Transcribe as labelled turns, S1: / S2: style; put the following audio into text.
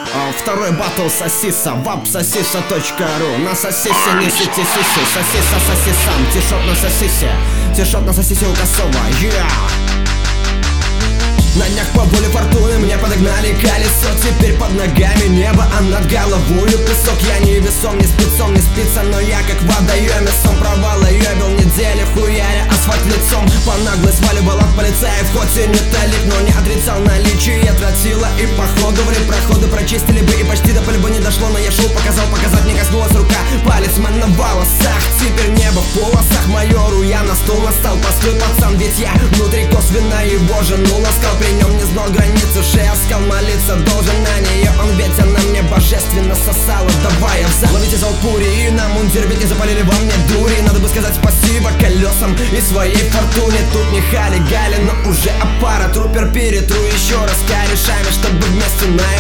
S1: Второй батл сосиса, вапсосиса.ру. На сосисе несите сиси, сосиса сосисам. Тишот на сосисе, тишот на сосисе у Косова. На днях по воле фортуны мне подогнали колесо. Теперь под ногами небо, а над головою песок. Я не весом, не спецом, не спится, но я как в водоеме. Сом провала ёбил недели, хуяря асфальт лицом. По наглой сваливал от полицаев, хоть и не талик, но не отрицал наличие тротила. И походу в проходы прочистили бы, и почти до полюба не дошло. Но я шел, показать не коснулась рука. Палец мэн на волосах, теперь небо в полосах. Майору я на стол настал, постой, пацан, ведь я внутри косвенно его жену ласкал. При нем не знал границу, шея скал, молиться должен на нее он, ведь она мне божественно сосала. Давай я взял, ловите залпури и на мундир, ведь не запалили во мне дури. Надо бы сказать спасибо колесам и своей фортуне. Тут не хали-гали, но уже опара. Трупер перетру еще раз корешами, чтобы вместе на